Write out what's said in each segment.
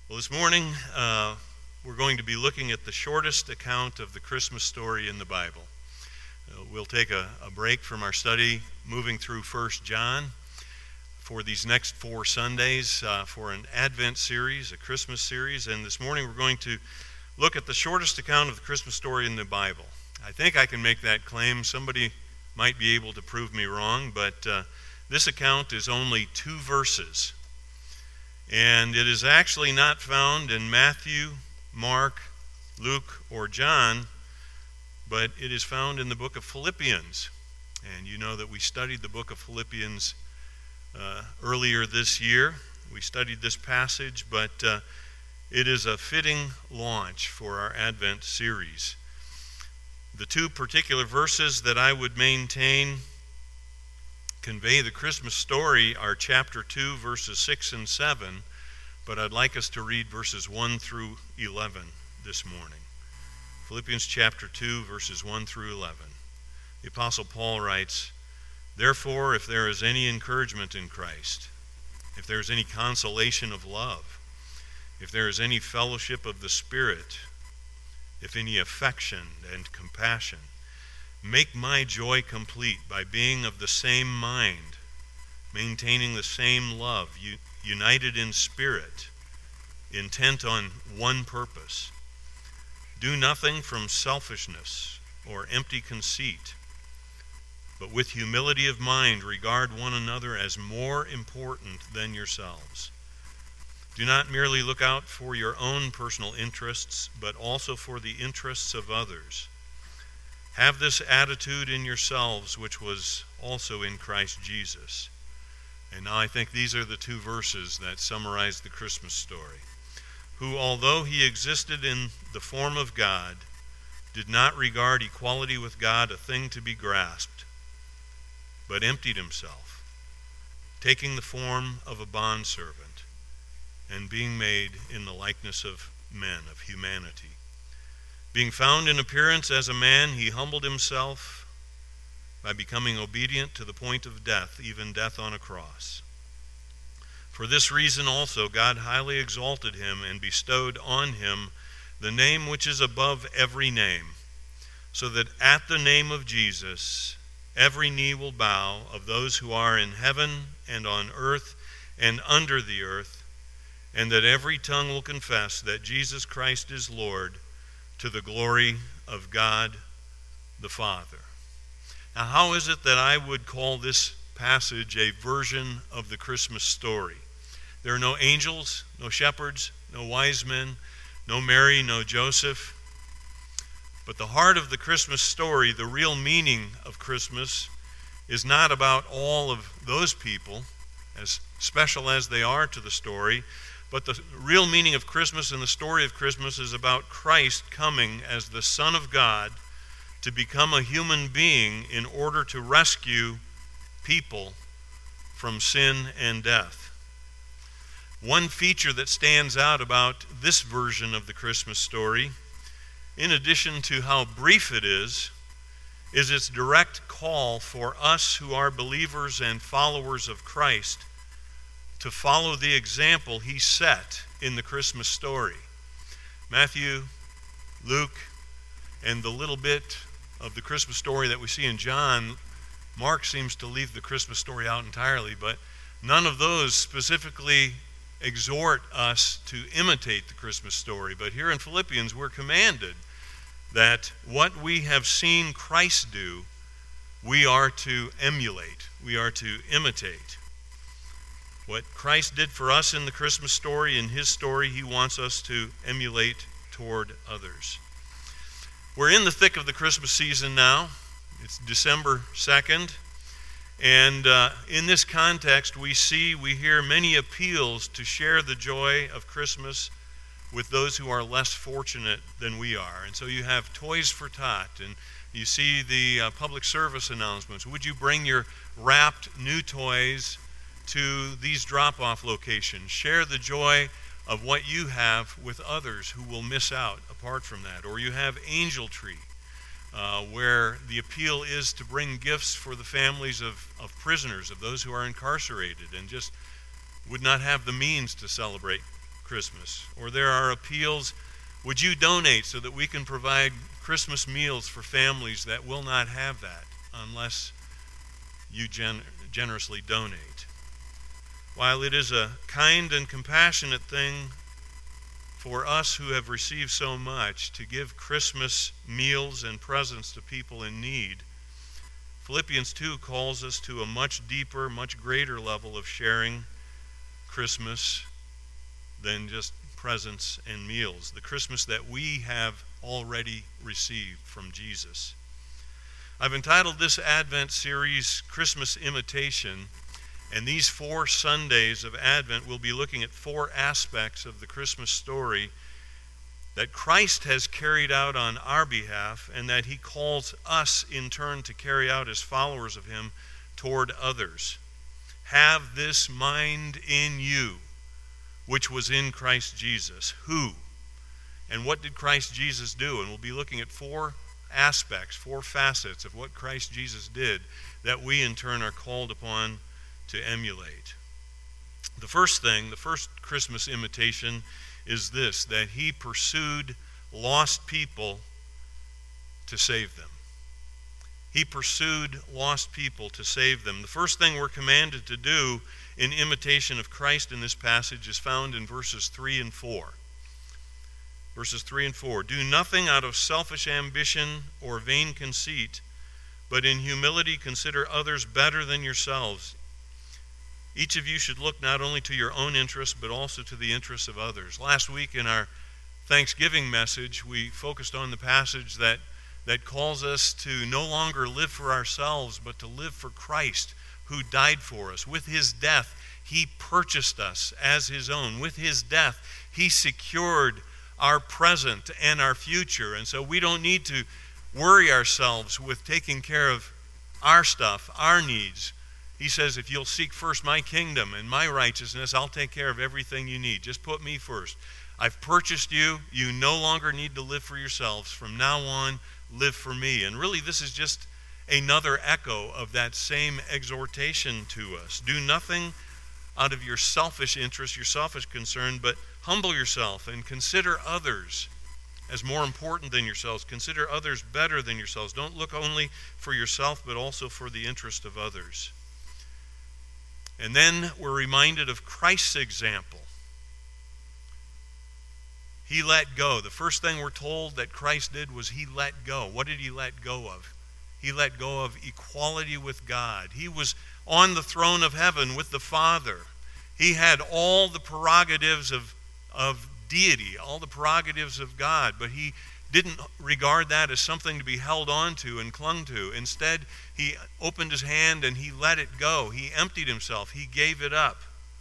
Well, this morning we're going to be looking at the shortest account of the Christmas story in the Bible. We'll take a break from our study moving through 1 John for these next 4 Sundays for an Advent series, a Christmas series, and this morning we're going to look at the shortest account of the Christmas story in the Bible. I think I can make that claim. Somebody might be able to prove me wrong, but this account is only 2 verses. And it is actually not found in Matthew, Mark, Luke, or John, but it is found in the book of Philippians. And you know that we studied the book of Philippians earlier this year. We studied this passage, but it is a fitting launch for our Advent series. The 2 particular verses that I would maintain convey the Christmas story are chapter 2, verses 6 and 7, but I'd like us to read verses 1 through 11 this morning. Philippians chapter 2, verses 1 through 11. The Apostle Paul writes, "Therefore, if there is any encouragement in Christ, if there is any consolation of love, if there is any fellowship of the Spirit, if any affection and compassion, make my joy complete by being of the same mind, maintaining the same love, united in spirit, intent on one purpose. Do nothing from selfishness or empty conceit, but with humility of mind regard one another as more important than yourselves. Do not merely look out for your own personal interests, but also for the interests of others. Have this attitude in yourselves, which was also in Christ Jesus." And now I think these are the 2 verses that summarize the Christmas story. "Who, although he existed in the form of God, did not regard equality with God a thing to be grasped, but emptied himself, taking the form of a bondservant, and being made in the likeness of men, of humanity. Being found in appearance as a man, he humbled himself by becoming obedient to the point of death, even death on a cross. For this reason also God highly exalted him and bestowed on him the name which is above every name, so that at the name of Jesus every knee will bow, of those who are in heaven and on earth and under the earth, and that every tongue will confess that Jesus Christ is Lord, to the glory of God the Father." Now, how is it that I would call this passage a version of the Christmas story? There are no angels, no shepherds, no wise men, no Mary, no Joseph. But the heart of the Christmas story, the real meaning of Christmas, is not about all of those people, as special as they are to the story, but the real meaning of Christmas and the story of Christmas is about Christ coming as the Son of God to become a human being in order to rescue people from sin and death. One feature that stands out about this version of the Christmas story, in addition to how brief it is its direct call for us who are believers and followers of Christ to follow the example he set in the Christmas story. Matthew, Luke, and the little bit of the Christmas story that we see in John, Mark seems to leave the Christmas story out entirely, but none of those specifically exhort us to imitate the Christmas story. But here in Philippians, we're commanded that what we have seen Christ do, we are to emulate, we are to imitate. What Christ did for us in the Christmas story, in his story, he wants us to emulate toward others. We're in the thick of the Christmas season now. It's December 2nd. And in this context, we hear many appeals to share the joy of Christmas with those who are less fortunate than we are. And so you have Toys for Tot, and you see the public service announcements. Would you bring your wrapped new toys to these drop-off locations? Share the joy of what you have with others who will miss out apart from that. Or you have Angel Tree, where the appeal is to bring gifts for the families of prisoners, of those who are incarcerated and just would not have the means to celebrate Christmas. Or there are appeals, would you donate so that we can provide Christmas meals for families that will not have that unless you generously donate. While it is a kind and compassionate thing for us who have received so much to give Christmas meals and presents to people in need, Philippians 2 calls us to a much deeper, much greater level of sharing Christmas than just presents and meals. The Christmas that we have already received from Jesus. I've entitled this Advent series Christmas Imitation, and these 4 Sundays of Advent we'll be looking at 4 aspects of the Christmas story that Christ has carried out on our behalf and that he calls us in turn to carry out as followers of him toward others. Have this mind in you, which was in Christ Jesus. Who? And what did Christ Jesus do? And we'll be looking at 4 aspects, 4 facets of what Christ Jesus did that we in turn are called upon to emulate. The first thing, the first Christmas imitation is this, that he pursued lost people to save them. He pursued lost people to save them. The first thing we're commanded to do in imitation of Christ in this passage is found in verses 3 and 4. Verses 3 and 4. Do nothing out of selfish ambition or vain conceit, but in humility consider others better than yourselves. Each of you should look not only to your own interests, but also to the interests of others. Last week in our Thanksgiving message, we focused on the passage that calls us to no longer live for ourselves, but to live for Christ, who died for us. With his death, he purchased us as his own. With his death, he secured our present and our future. And so we don't need to worry ourselves with taking care of our stuff, our needs. He says, if you'll seek first my kingdom and my righteousness, I'll take care of everything you need. Just put me first. I've purchased you. You no longer need to live for yourselves. From now on, live for me. And really, this is just another echo of that same exhortation to us. Do nothing out of your selfish interest, your selfish concern, but humble yourself and consider others as more important than yourselves. Consider others better than yourselves. Don't look only for yourself, but also for the interest of others. And then we're reminded of Christ's example. He let go. The first thing we're told that Christ did was he let go. What did he let go of? He let go of equality with God. He was on the throne of heaven with the Father. He had all the prerogatives of deity, all the prerogatives of God, but he didn't regard that as something to be held on to and clung to. Instead, he opened his hand and he let it go. He emptied himself. He gave it up.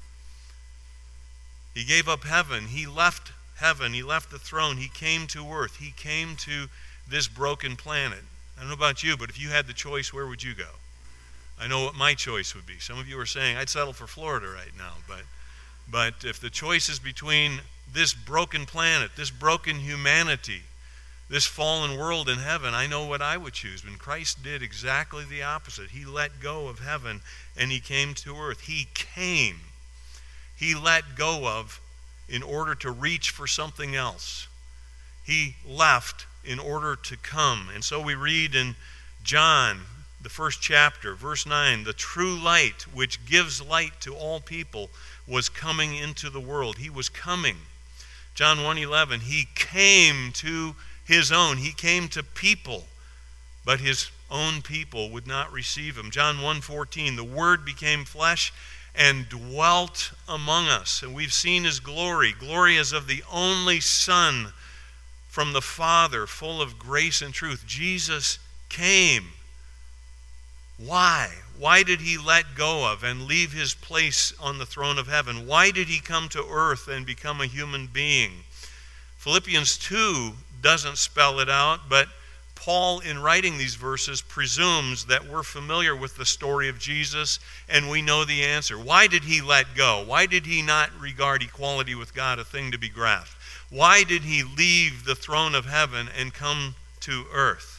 He gave up heaven. He left heaven. He left the throne. He came to earth. He came to this broken planet. I don't know about you, but if you had the choice, where would you go? I know what my choice would be. Some of you are saying, I'd settle for Florida right now. But if the choice is between this broken planet, this broken humanity, this fallen world in heaven, I know what I would choose. When Christ did exactly the opposite. He let go of heaven and he came to earth. He came. He let go of in order to reach for something else. He left in order to come. And so we read in John, the 1st chapter, verse 9, the true light which gives light to all people was coming into the world. He was coming. John 1:11, he came to his own. He came to people, but his own people would not receive him. John 1:14, the Word became flesh and dwelt among us. And we've seen his glory. Glory as of the only Son from the Father, full of grace and truth. Jesus came. Why? Why did he let go of and leave his place on the throne of heaven? Why did he come to earth and become a human being? Philippians 2 doesn't spell it out, but Paul, in writing these verses, presumes that we're familiar with the story of Jesus and we know the answer. Why did he let go? Why did he not regard equality with God a thing to be grasped? Why did he leave the throne of heaven and come to earth?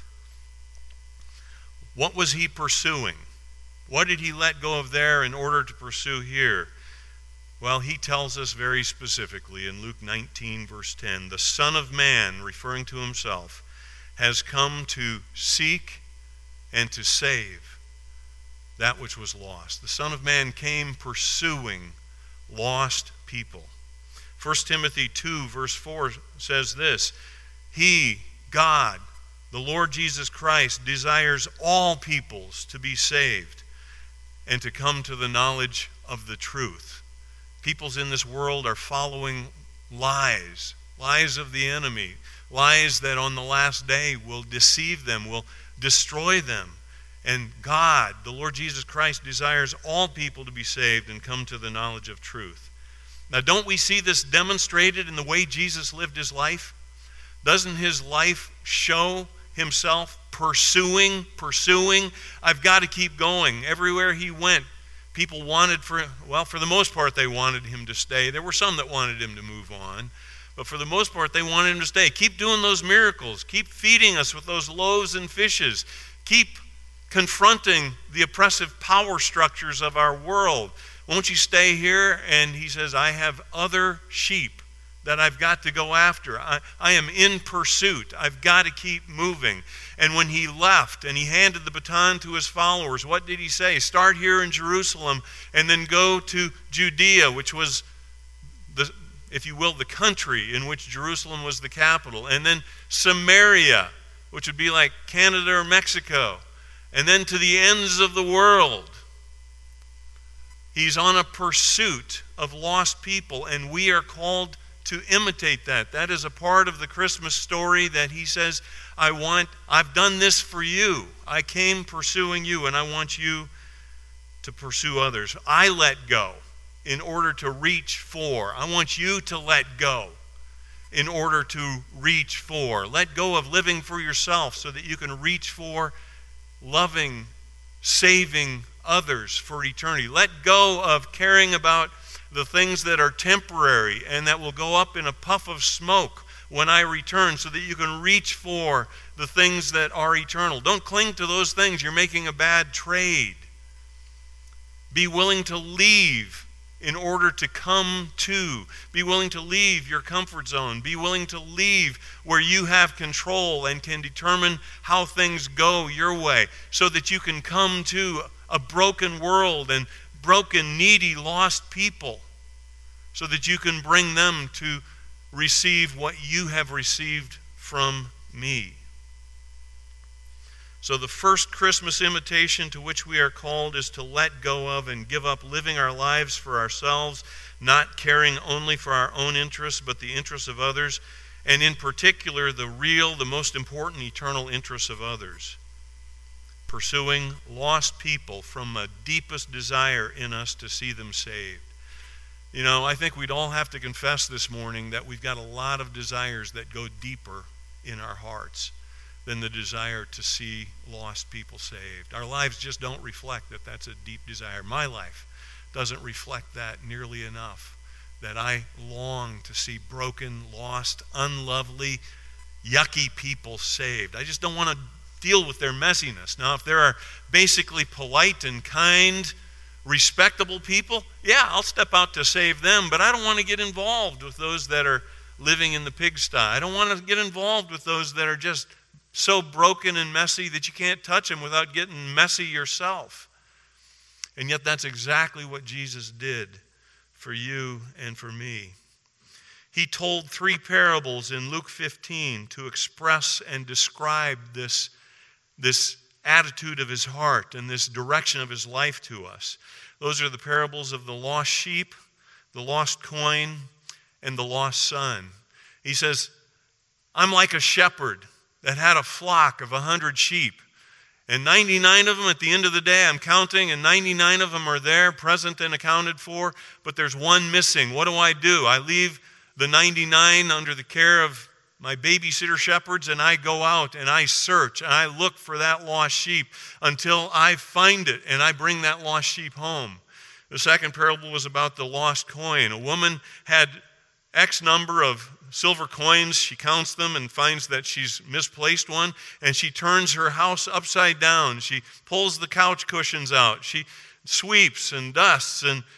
What was he pursuing? What did he let go of there in order to pursue here? Well, he tells us very specifically in Luke 19, verse 10, the Son of Man, referring to himself, has come to seek and to save that which was lost. The Son of Man came pursuing lost people. 1 Timothy 2, verse 4 says this, He, God, the Lord Jesus Christ, desires all peoples to be saved and to come to the knowledge of the truth. Peoples in this world are following lies of the enemy, lies that on the last day will deceive them, will destroy them. And God, the Lord Jesus Christ, desires all people to be saved and come to the knowledge of truth. Now, don't we see this demonstrated in the way Jesus lived his life? Doesn't his life show himself pursuing? I've got to keep going. Everywhere he went, people wanted for the most part, they wanted him to stay. There were some that wanted him to move on. But for the most part, they wanted him to stay. Keep doing those miracles. Keep feeding us with those loaves and fishes. Keep confronting the oppressive power structures of our world. Won't you stay here? And he says, I have other sheep that I've got to go after. I am in pursuit. I've got to keep moving. And when he left and he handed the baton to his followers, what did he say? Start here in Jerusalem and then go to Judea, which was, if you will, the country in which Jerusalem was the capital. And then Samaria, which would be like Canada or Mexico. And then to the ends of the world. He's on a pursuit of lost people, and we are called to imitate that. That is a part of the Christmas story that he says, I've done this for you. I came pursuing you, and I want you to pursue others. I let go in order to reach for. I want you to let go in order to reach for. Let go of living for yourself so that you can reach for loving, saving others for eternity. Let go of caring about the things that are temporary and that will go up in a puff of smoke when I return so that you can reach for the things that are eternal. Don't cling to those things. You're making a bad trade. Be willing to leave in order to come to. Be willing to leave your comfort zone. Be willing to leave where you have control and can determine how things go your way so that you can come to a broken world and broken, needy, lost people so that you can bring them to receive what you have received from me. So the first Christmas invitation to which we are called is to let go of and give up living our lives for ourselves, not caring only for our own interests, but the interests of others, and in particular, the most important eternal interests of others. Pursuing lost people from a deepest desire in us to see them saved. You know, I think we'd all have to confess this morning that we've got a lot of desires that go deeper in our hearts than the desire to see lost people saved. Our lives just don't reflect that that's a deep desire. My life doesn't reflect that nearly enough, that I long to see broken, lost, unlovely, yucky people saved. I just don't want to deal with their messiness. Now, if there are basically polite and kind, respectable people, yeah, I'll step out to save them, but I don't want to get involved with those that are living in the pigsty. I don't want to get involved with those that are just so broken and messy that you can't touch them without getting messy yourself. And yet that's exactly what Jesus did for you and for me. He told 3 parables in Luke 15 to express and describe this attitude of his heart and this direction of his life to us. Those are the parables of the lost sheep, the lost coin, and the lost son. He says, I'm like a shepherd that had a flock of 100 sheep. And 99 of them at the end of the day, I'm counting, and 99 of them are there, present and accounted for, but there's one missing. What do? I leave the 99 under the care of my babysitter shepherds, and I go out and I search and I look for that lost sheep until I find it and I bring that lost sheep home. The second parable was about the lost coin. A woman had X number of silver coins. She counts them and finds that she's misplaced one, and she turns her house upside down. She pulls the couch cushions out. She sweeps and dusts and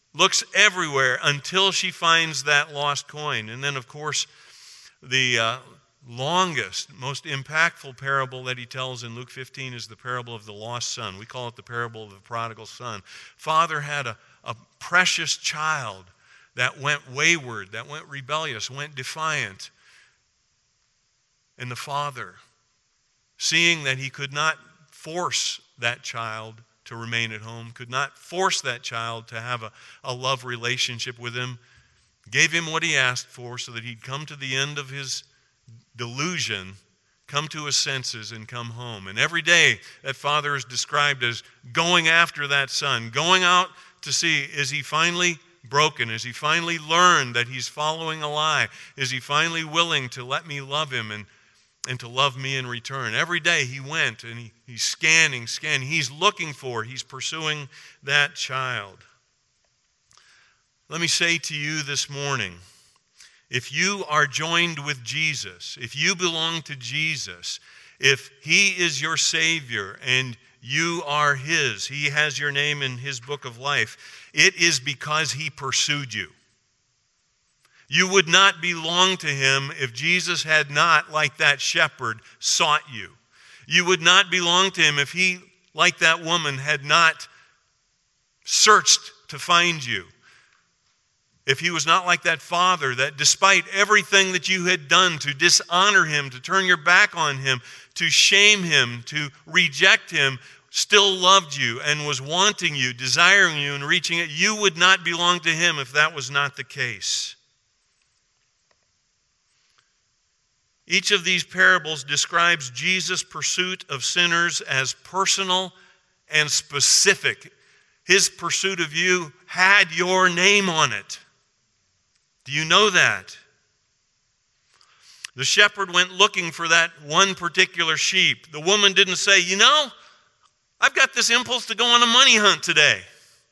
looks everywhere until she finds that lost coin. And then, of course, the longest, most impactful parable that he tells in Luke 15 is the parable of the lost son. We call it the parable of the prodigal son. Father had a precious child that went wayward, that went rebellious, went defiant. And the father, seeing that he could not force that child to remain at home, could not force that child to have a love relationship with him, gave him what he asked for so that he'd come to the end of his delusion, come to his senses, and come home. And every day that father is described as going after that son, going out to see, is he finally broken? Is he finally learned that he's following a lie? Is he finally willing to let me love him and to love me in return? Every day he went and he's scanning. He's looking for, he's pursuing that child. Let me say to you this morning, if you are joined with Jesus, if you belong to Jesus, if he is your Savior and you are his, he has your name in his book of life, it is because he pursued you. You would not belong to him if Jesus had not, like that shepherd, sought you. You would not belong to him if he, like that woman, had not searched to find you. If he was not like that father that despite everything that you had done to dishonor him, to turn your back on him, to shame him, to reject him, still loved you and was wanting you, desiring you and reaching it, you would not belong to him if that was not the case. Each of these parables describes Jesus' pursuit of sinners as personal and specific. His pursuit of you had your name on it. Do you know that? The shepherd went looking for that one particular sheep. The woman didn't say, I've got this impulse to go on a money hunt today.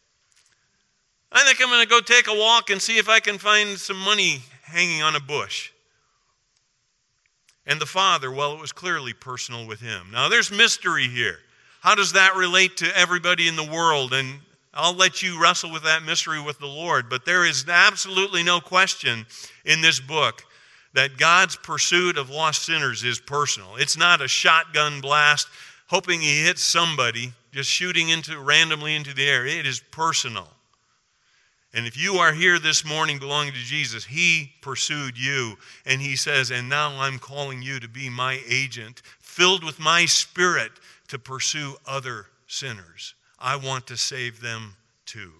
I think I'm going to go take a walk and see if I can find some money hanging on a bush. And the father, well, it was clearly personal with him. Now, there's mystery here. How does that relate to everybody in the world? And I'll let you wrestle with that mystery with the Lord. But there is absolutely no question in this book that God's pursuit of lost sinners is personal. It's not a shotgun blast, hoping he hits somebody, just shooting randomly into the air. It is personal. And if you are here this morning belonging to Jesus, he pursued you. And he says, and now I'm calling you to be my agent, filled with my Spirit to pursue other sinners. I want to save them too.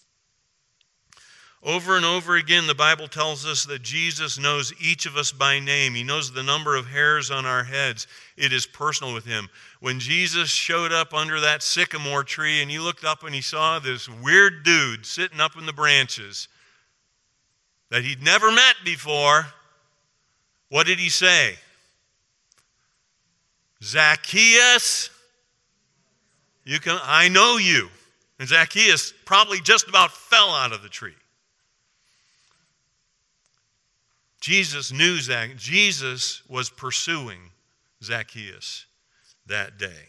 Over and over again, the Bible tells us that Jesus knows each of us by name. He knows the number of hairs on our heads. It is personal with him. When Jesus showed up under that sycamore tree and he looked up and he saw this weird dude sitting up in the branches that he'd never met before, what did he say? Zacchaeus, I know you. And Zacchaeus probably just about fell out of the tree. Jesus knew Jesus was pursuing Zacchaeus that day.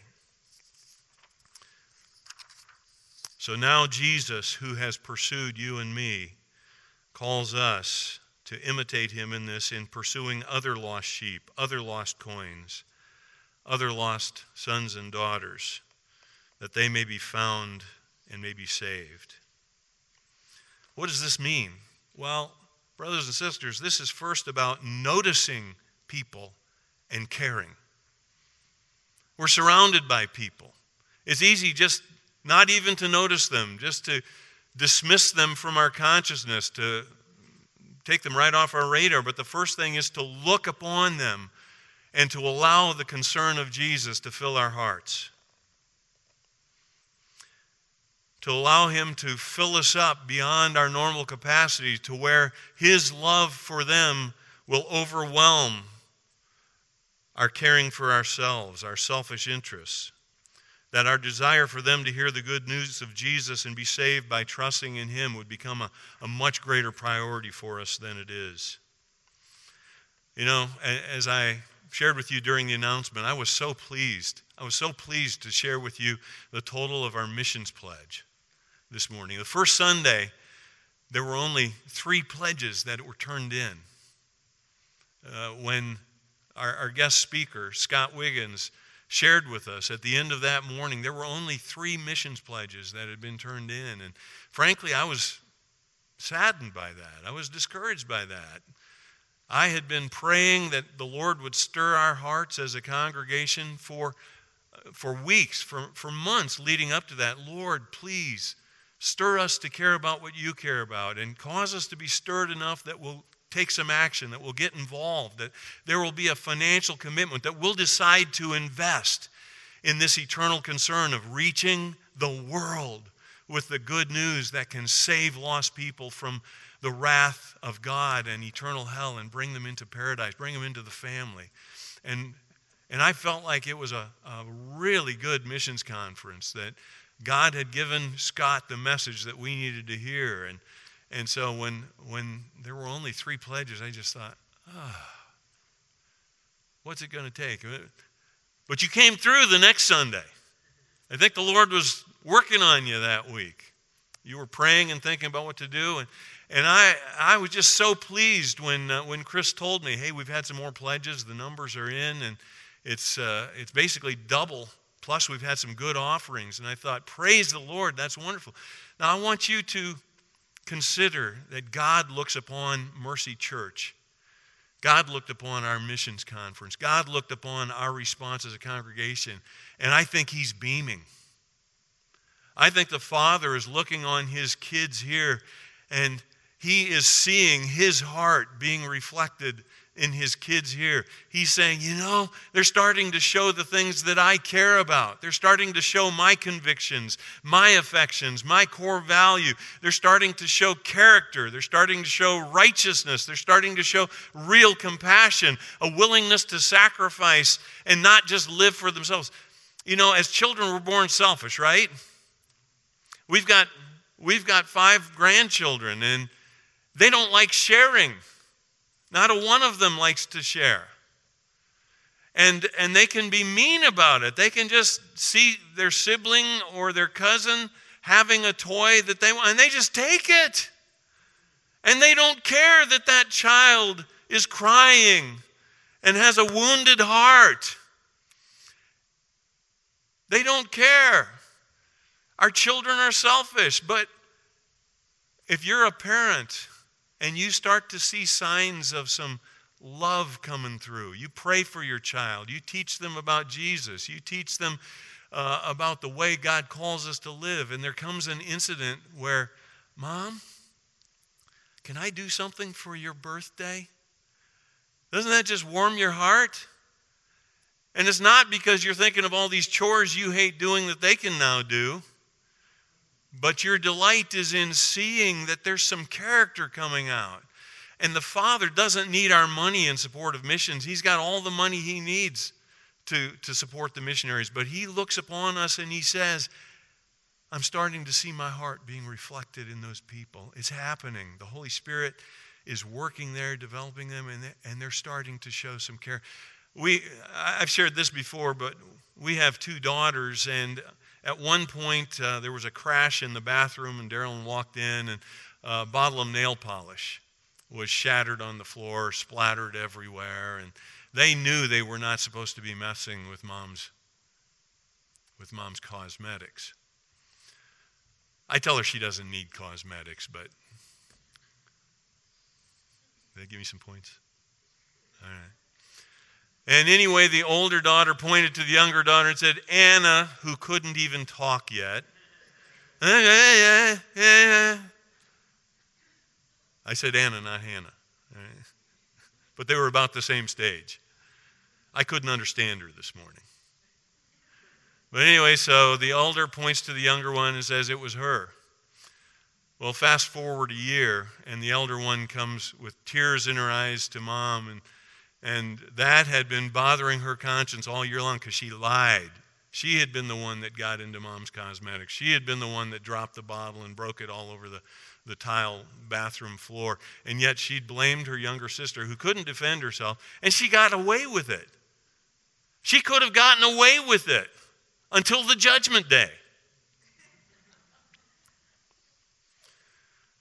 So now Jesus, who has pursued you and me, calls us to imitate him in this, in pursuing other lost sheep, other lost coins, other lost sons and daughters, that they may be found and may be saved. What does this mean? Well, brothers and sisters, this is first about noticing people and caring. We're surrounded by people. It's easy just not even to notice them, just to dismiss them from our consciousness, to take them right off our radar. But the first thing is to look upon them and to allow the concern of Jesus to fill our hearts. To allow him to fill us up beyond our normal capacity to where his love for them will overwhelm our caring for ourselves, our selfish interests. That our desire for them to hear the good news of Jesus and be saved by trusting in him would become a much greater priority for us than it is. As I shared with you during the announcement, I was so pleased. I was so pleased to share with you the total of our missions pledge this morning. The first Sunday there were only 3 pledges that were turned in. When our guest speaker, Scott Wiggins, shared with us at the end of that morning, there were only 3 missions pledges that had been turned in. And frankly, I was saddened by that. I was discouraged by that. I had been praying that the Lord would stir our hearts as a congregation for weeks, for months leading up to that. Lord, please stir us to care about what you care about, and cause us to be stirred enough that we'll take some action, that we'll get involved, that there will be a financial commitment, that we'll decide to invest in this eternal concern of reaching the world with the good news that can save lost people from the wrath of God and eternal hell and bring them into paradise, bring them into the family. And I felt like it was a really good missions conference, that God had given Scott the message that we needed to hear. And so when there were only 3 pledges, I just thought, what's it going to take? But you came through the next Sunday. I think the Lord was working on you that week. You were praying and thinking about what to do. And I was just so pleased when Chris told me, hey, we've had some more pledges. The numbers are in, and it's basically double. Plus, we've had some good offerings. And I thought, praise the Lord, that's wonderful. Now, I want you to consider that God looks upon Mercy Church. God looked upon our missions conference. God looked upon our response as a congregation. And I think he's beaming. I think the Father is looking on his kids here, and he is seeing his heart being reflected in his kids here. He's saying, they're starting to show the things that I care about. They're starting to show my convictions, my affections, my core value. They're starting to show character. They're starting to show righteousness. They're starting to show real compassion, a willingness to sacrifice and not just live for themselves. As children, we're born selfish, right? We've got 5 grandchildren, and they don't like sharing. Not a one of them likes to share. And they can be mean about it. They can just see their sibling or their cousin having a toy that they want, and they just take it. And they don't care that that child is crying and has a wounded heart. They don't care. Our children are selfish, but if you're a parent and you start to see signs of some love coming through, you pray for your child, you teach them about Jesus, you teach them about the way God calls us to live, and there comes an incident where, Mom, can I do something for your birthday? Doesn't that just warm your heart? And it's not because you're thinking of all these chores you hate doing that they can now do. But your delight is in seeing that there's some character coming out. And the Father doesn't need our money in support of missions. He's got all the money he needs to support the missionaries. But he looks upon us and he says, I'm starting to see my heart being reflected in those people. It's happening. The Holy Spirit is working there, developing them, and they're starting to show some care. I've shared this before, but we have 2 daughters, and at one point, there was a crash in the bathroom, and Darylyn walked in, and a bottle of nail polish was shattered on the floor, splattered everywhere, and they knew they were not supposed to be messing with Mom's cosmetics. I tell her she doesn't need cosmetics, but did they give me some points? All right. And anyway, the older daughter pointed to the younger daughter and said, Anna, who couldn't even talk yet. I said Anna, not Hannah. But they were about the same stage. I couldn't understand her this morning. But anyway, so the elder points to the younger one and says it was her. Well, fast forward a year, and the elder one comes with tears in her eyes to Mom, and that had been bothering her conscience all year long because she lied. She had been the one that got into Mom's cosmetics. She had been the one that dropped the bottle and broke it all over the tile bathroom floor. And yet she'd blamed her younger sister who couldn't defend herself, and she got away with it. She could have gotten away with it until the judgment day.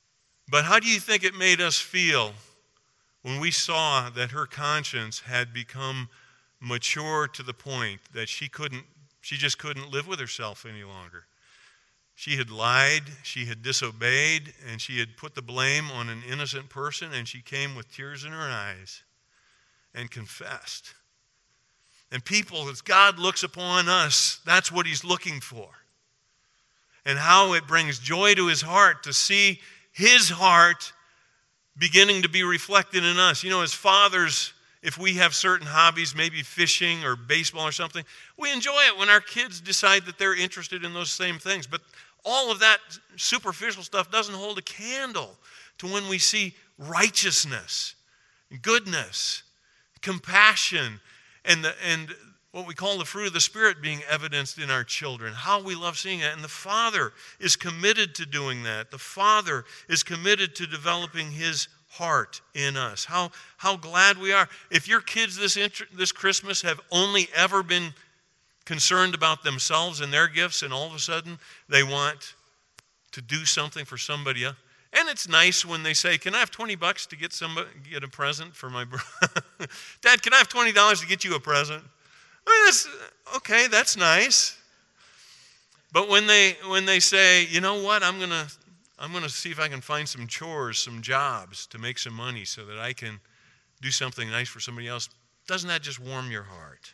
But how do you think it made us feel when we saw that her conscience had become mature to the point that she just couldn't live with herself any longer? She had lied, she had disobeyed, and she had put the blame on an innocent person, and she came with tears in her eyes and confessed. And people, as God looks upon us, that's what he's looking for. And how it brings joy to his heart to see his heart beginning to be reflected in us. You know, as fathers, if we have certain hobbies, maybe fishing or baseball or something, we enjoy it when our kids decide that they're interested in those same things. But all of that superficial stuff doesn't hold a candle to when we see righteousness, goodness, compassion, and what we call the fruit of the Spirit being evidenced in our children. How we love seeing that. And the Father is committed to doing that. The Father is committed to developing his heart in us. How glad we are. If your kids this Christmas have only ever been concerned about themselves and their gifts, and all of a sudden they want to do something for somebody else. And it's nice when they say, "Can I have $20 to get a present for my brother?" "Dad, can I have $20 to get you a present?" I mean, that's nice. But when they say, "You know what, I'm gonna see if I can find some chores, some jobs to make some money so that I can do something nice for somebody else," doesn't that just warm your heart?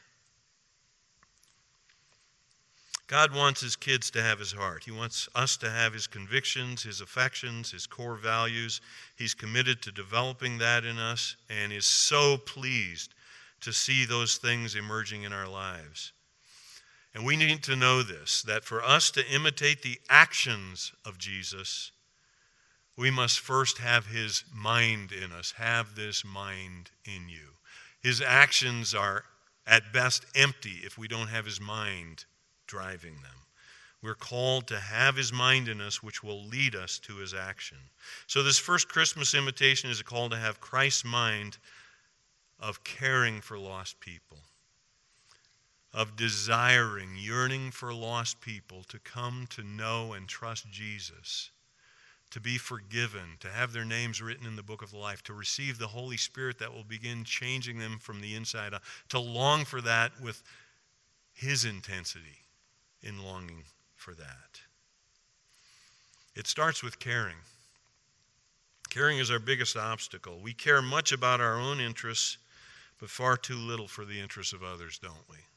God wants his kids to have his heart. He wants us to have his convictions, his affections, his core values. He's committed to developing that in us and is so pleased to see those things emerging in our lives. And we need to know this, that for us to imitate the actions of Jesus, we must first have his mind in us. Have this mind in you. His actions are at best empty if we don't have his mind driving them. We're called to have his mind in us, which will lead us to his action. So this first Christmas invitation is a call to have Christ's mind of caring for lost people, of desiring, yearning for lost people to come to know and trust Jesus, to be forgiven, to have their names written in the book of life, to receive the Holy Spirit that will begin changing them from the inside out, to long for that with his intensity in longing for that. It starts with caring. Caring is our biggest obstacle. We care much about our own interests, but far too little for the interests of others, don't we?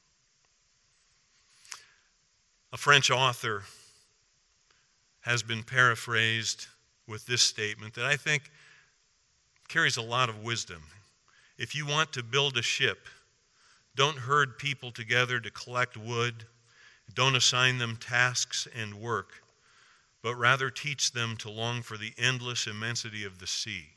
A French author has been paraphrased with this statement that I think carries a lot of wisdom. If you want to build a ship, don't herd people together to collect wood. Don't assign them tasks and work, but rather teach them to long for the endless immensity of the sea.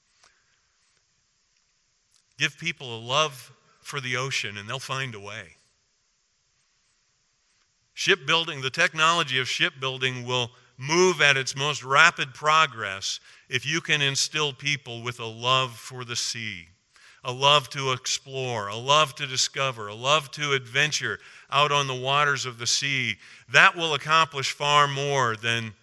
Give people a love for the ocean, and they'll find a way. Shipbuilding, the technology of shipbuilding will move at its most rapid progress if you can instill people with a love for the sea, a love to explore, a love to discover, a love to adventure out on the waters of the sea. That will accomplish far more than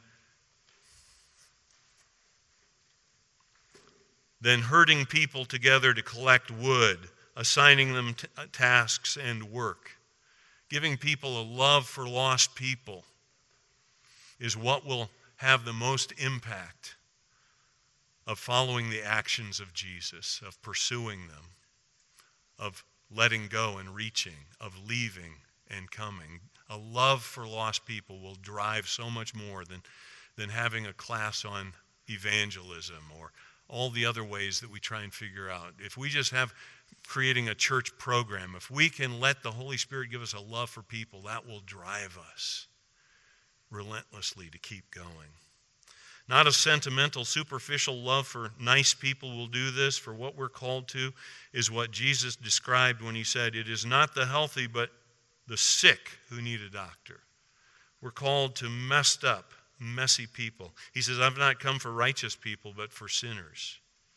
herding people together to collect wood, assigning them tasks and work. Giving people a love for lost people is what will have the most impact of following the actions of Jesus, of pursuing them, of letting go and reaching, of leaving and coming. A love for lost people will drive so much more than having a class on evangelism or all the other ways that we try and figure out. If we just have creating a church program, if we can let the Holy Spirit give us a love for people, that will drive us relentlessly to keep going. Not a sentimental, superficial love for nice people will do this, for what we're called to is what Jesus described when he said, "It is not the healthy, but the sick who need a doctor." We're called to messed up, messy people. He says, "I've not come for righteous people, but for sinners."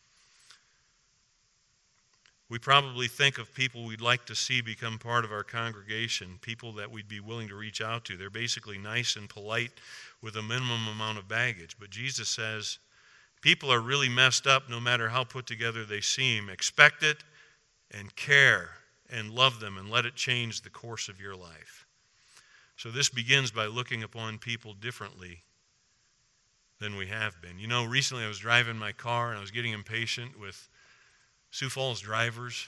We probably think of people we'd like to see become part of our congregation, people that we'd be willing to reach out to. They're basically nice and polite with a minimum amount of baggage. But Jesus says, People are really messed up no matter how put together they seem. Expect it and care and love them and let it change the course of your life. So this begins by looking upon people differently than we have been. You know, recently I was driving my car and I was getting impatient with Sioux Falls drivers.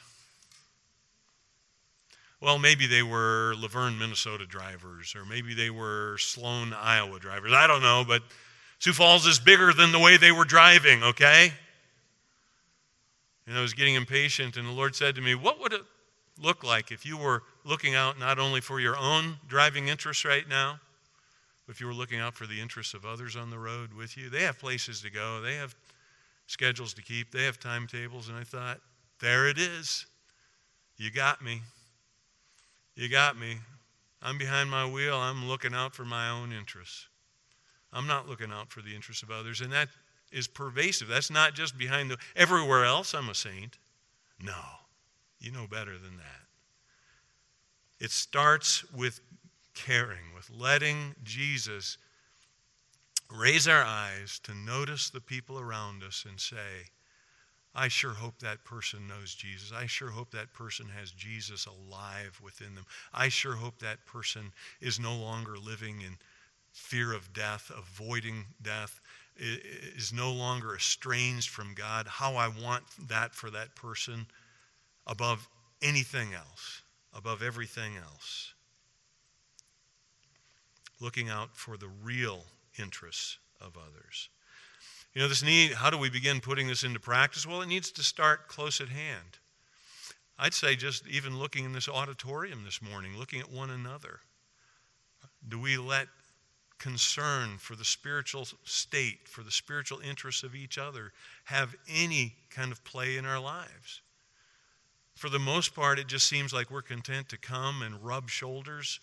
Well, maybe they were Laverne, Minnesota drivers, or maybe they were Sloan, Iowa drivers. I don't know, but Sioux Falls is bigger than the way they were driving, okay? And I was getting impatient, and the Lord said to me, what would it look like if you were looking out not only for your own driving interests right now, but if you were looking out for the interests of others on the road with you? They have places to go. They have schedules to keep. They have timetables. And I thought, there it is. You got me. You got me. I'm behind my wheel. I'm looking out for my own interests. I'm not looking out for the interests of others. And that is pervasive. That's not just behind the... Everywhere else, I'm a saint. No. You know better than that. It starts with caring, with letting Jesus raise our eyes to notice the people around us and say, I sure hope that person knows Jesus. I sure hope that person has Jesus alive within them. I sure hope that person is no longer living in fear of death, avoiding death, is no longer estranged from God. How I want that for that person above anything else, above everything else. Looking out for the real interests of others. You know, this need, how do we begin putting this into practice? Well, it needs to start close at hand. I'd say just even looking in this auditorium this morning, looking at one another. Do we let concern for the spiritual state, for the spiritual interests of each other, have any kind of play in our lives? For the most part, it just seems like we're content to come and rub shoulders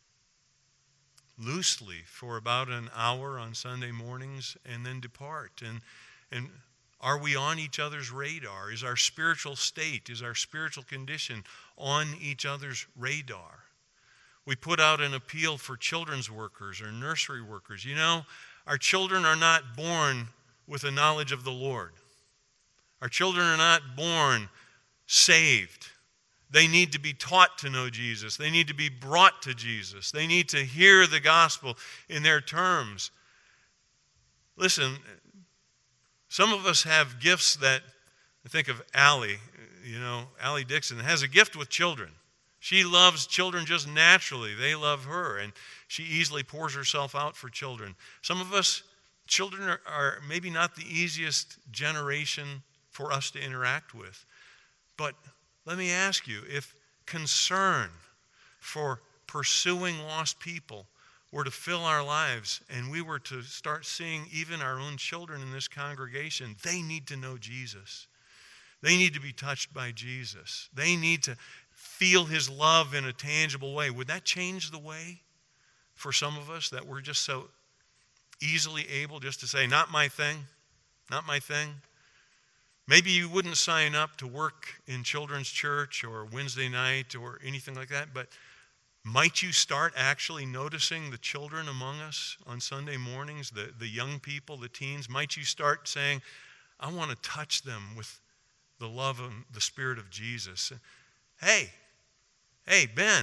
loosely for about an hour on Sunday mornings and then depart. And are we on each other's radar? Is our spiritual state, is our spiritual condition on each other's radar? We put out an appeal for children's workers or nursery workers. You know, our children are not born with a knowledge of the Lord. Our children are not born saved. They need to be taught to know Jesus. They need to be brought to Jesus. They need to hear the gospel in their terms. Listen, some of us have gifts that, I think of Allie, Allie Dixon has a gift with children. She loves children just naturally. They love her, and she easily pours herself out for children. Some of us, children are maybe not the easiest generation for us to interact with. But let me ask you, if concern for pursuing lost people were to fill our lives and we were to start seeing even our own children in this congregation, they need to know Jesus. They need to be touched by Jesus. They need to feel his love in a tangible way. Would that change the way for some of us that we're just so easily able just to say, not my thing, not my thing? Maybe you wouldn't sign up to work in children's church or Wednesday night or anything like that, but might you start actually noticing the children among us on Sunday mornings, the young people, the teens? Might you start saying, I want to touch them with the love and the Spirit of Jesus? Hey, Ben.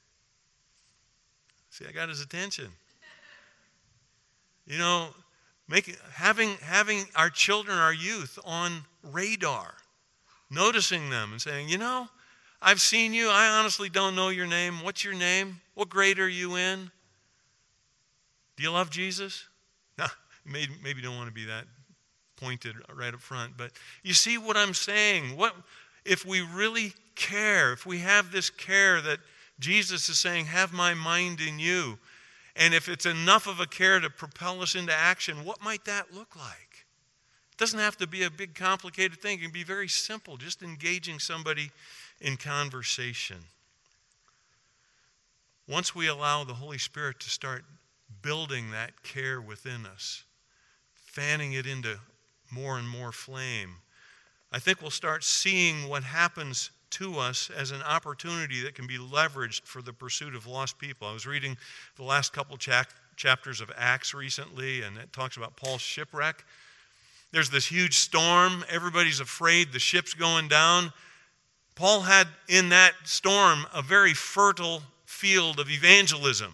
See, I got his attention. You know, having our children, our youth on radar, noticing them and saying, I've seen you. I honestly don't know your name. What's your name? What grade are you in? Do you love Jesus? No, maybe don't want to be that pointed right up front, but you see what I'm saying? What if we really care, if we have this care that Jesus is saying, have my mind in you, and if it's enough of a care to propel us into action, what might that look like? It doesn't have to be a big, complicated thing. It can be very simple, just engaging somebody in conversation. Once we allow the Holy Spirit to start building that care within us, fanning it into more and more flame, I think we'll start seeing what happens to us as an opportunity that can be leveraged for the pursuit of lost people. I was reading the last couple chapters of Acts recently, and it talks about Paul's shipwreck. there's this huge storm. Everybody's afraid the ship's going down. Paul had in that storm a very fertile field of evangelism.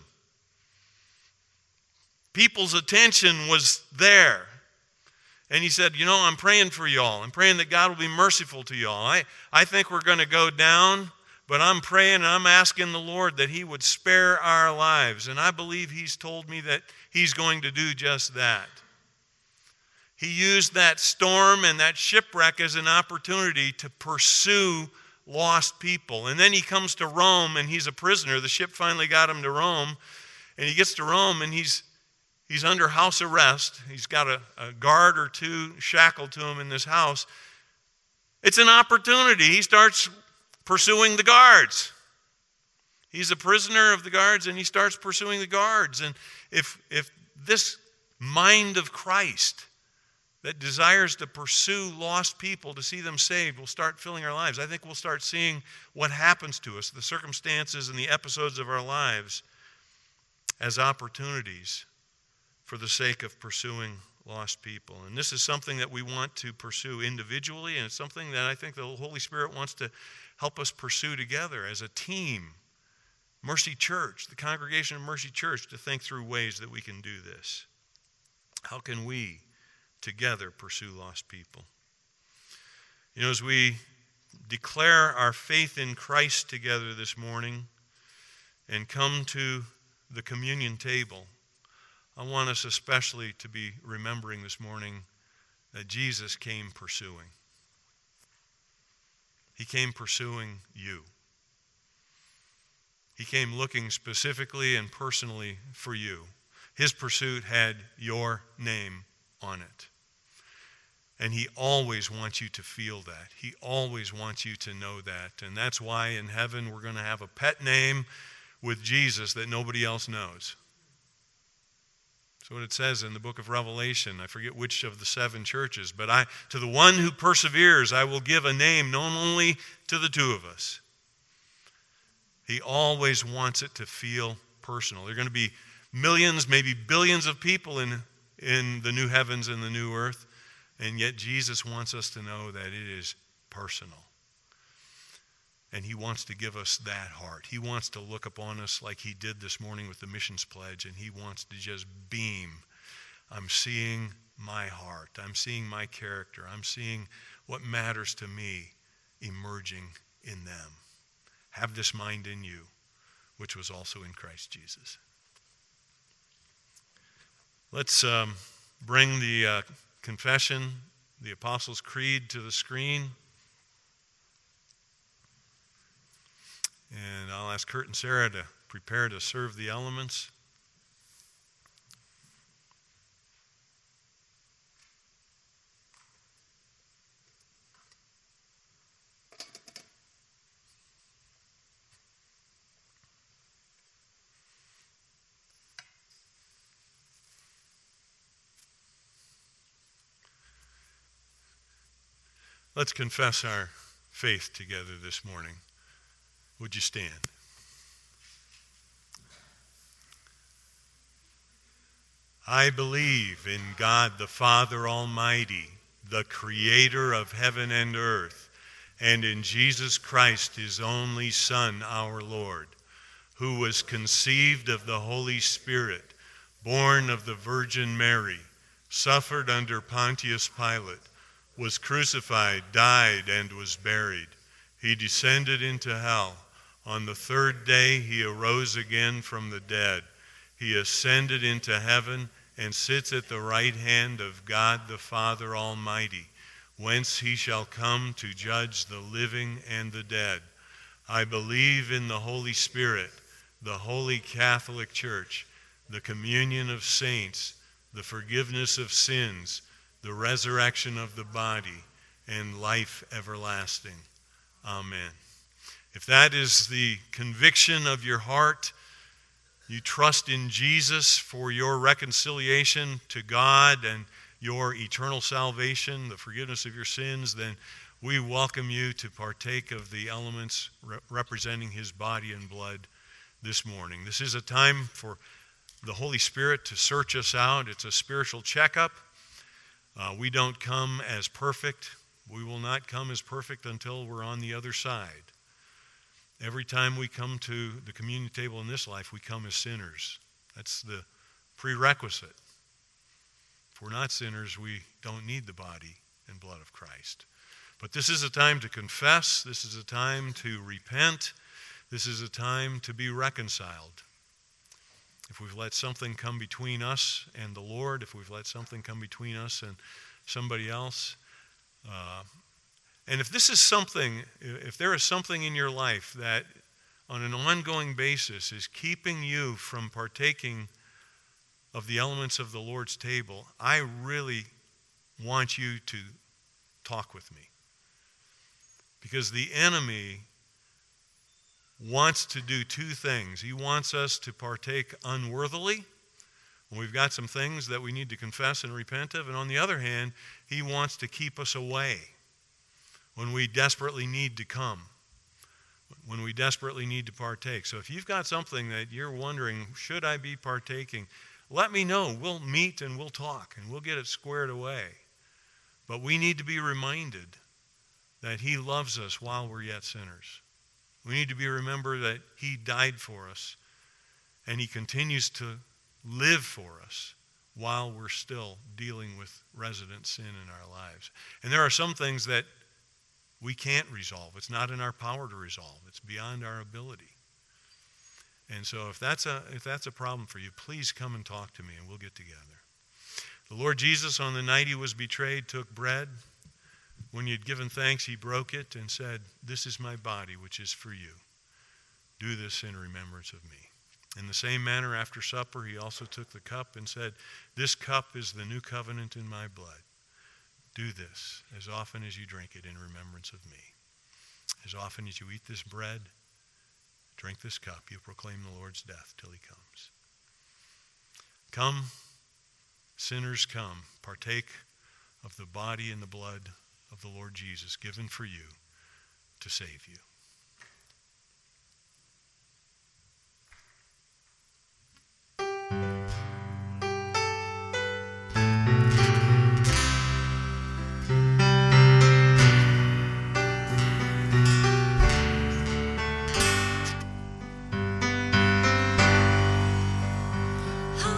People's attention was there. And he said, I'm praying for y'all. I'm praying that God will be merciful to y'all. I think we're going to go down, but I'm praying and I'm asking the Lord that he would spare our lives. And I believe he's told me that he's going to do just that. He used that storm and that shipwreck as an opportunity to pursue lost people. And then he comes to Rome and he's a prisoner. The ship finally got him to Rome. And he gets to Rome and he's under house arrest. He's got a guard or two shackled to him in this house. It's an opportunity. He starts pursuing the guards. He's a prisoner of the guards and he starts pursuing the guards. And if this mind of Christ that desires to pursue lost people, to see them saved, will start filling our lives, I think we'll start seeing what happens to us, the circumstances and the episodes of our lives, as opportunities for the sake of pursuing lost people. And this is something that we want to pursue individually, and it's something that I think the Holy Spirit wants to help us pursue together as a team. Mercy Church, the congregation of Mercy Church, to think through ways that we can do this. How can we together pursue lost people? As we declare our faith in Christ together this morning and come to the communion table, I want us especially to be remembering this morning that Jesus came pursuing. He came pursuing you. He came looking specifically and personally for you. His pursuit had your name on it. And he always wants you to feel that. He always wants you to know that. And that's why in heaven we're going to have a pet name with Jesus that nobody else knows. That's what it says in the book of Revelation. I forget which of the 7 churches, but to the one who perseveres, I will give a name known only to the 2 of us. He always wants it to feel personal. There are going to be millions, maybe billions of people in the new heavens and the new earth, and yet Jesus wants us to know that it is personal. And he wants to give us that heart. He wants to look upon us like he did this morning with the missions pledge, and he wants to just beam. I'm seeing my heart. I'm seeing my character. I'm seeing what matters to me emerging in them. Have this mind in you, which was also in Christ Jesus. Let's bring the confession, the Apostles' Creed, to the screen. And I'll ask Kurt and Sarah to prepare to serve the elements. Let's confess our faith together this morning. Would you stand? I believe in God the Father Almighty, the creator of heaven and earth, and in Jesus Christ, his only Son, our Lord, who was conceived of the Holy Spirit, born of the Virgin Mary, suffered under Pontius Pilate, was crucified, died, and was buried. He descended into hell. On the 3rd day he arose again from the dead. He ascended into heaven and sits at the right hand of God the Father Almighty, whence he shall come to judge the living and the dead. I believe in the Holy Spirit, the Holy Catholic Church, the communion of saints, the forgiveness of sins, the resurrection of the body, and life everlasting. Amen. If that is the conviction of your heart, you trust in Jesus for your reconciliation to God and your eternal salvation, the forgiveness of your sins, then we welcome you to partake of the elements representing his body and blood this morning. This is a time for the Holy Spirit to search us out. It's a spiritual checkup. We don't come as perfect. We will not come as perfect until we're on the other side. Every time we come to the communion table in this life, we come as sinners. That's the prerequisite. If we're not sinners, we don't need the body and blood of Christ. But this is a time to confess. This is a time to repent. This is a time to be reconciled. If we've let something come between us and the Lord, if we've let something come between us and somebody else, and if this is something, if there is something in your life that on an ongoing basis is keeping you from partaking of the elements of the Lord's table, I really want you to talk with me. Because the enemy wants to do two things. He wants us to partake unworthily, when we've got some things that we need to confess and repent of. And on the other hand, he wants to keep us away when we desperately need to come, when we desperately need to partake. So if you've got something that you're wondering, should I be partaking? Let me know. We'll meet and we'll talk and we'll get it squared away. But we need to be reminded that he loves us while we're yet sinners. We need to be remembered that he died for us and he continues to live for us while we're still dealing with resident sin in our lives. And there are some things that we can't resolve. It's not in our power to resolve. It's beyond our ability. And so if that's a problem for you, please come and talk to me and we'll get together. The Lord Jesus, on the night he was betrayed, took bread. When he had given thanks, he broke it and said, "This is my body, which is for you. Do this in remembrance of me." In the same manner, after supper, he also took the cup and said, "This cup is the new covenant in my blood. Do this as often as you drink it in remembrance of me." As often as you eat this bread, drink this cup, you proclaim the Lord's death till he comes. Come, sinners, come, partake of the body and the blood of the Lord Jesus, given for you to save you.